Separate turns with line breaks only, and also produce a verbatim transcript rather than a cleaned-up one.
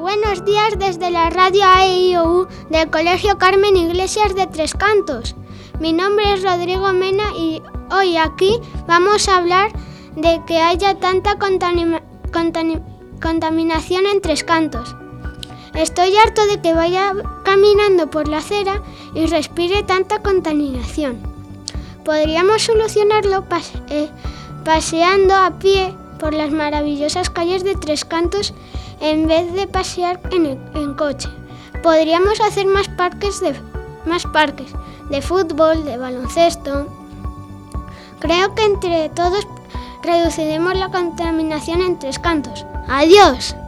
Buenos días desde la radio A E I O U del Colegio Carmen Iglesias de Tres Cantos. Mi nombre es Rodrigo Mena y hoy aquí vamos a hablar de que haya tanta contamina- contam- contaminación en Tres Cantos. Estoy harto de que vaya caminando por la acera y respire tanta contaminación. Podríamos solucionarlo pas- eh, paseando a pie por las maravillosas calles de Tres Cantos en vez de pasear en, el, en coche. Podríamos hacer más parques, de, más parques de fútbol, de baloncesto. Creo que entre todos reduciremos la contaminación en Tres Cantos. ¡Adiós!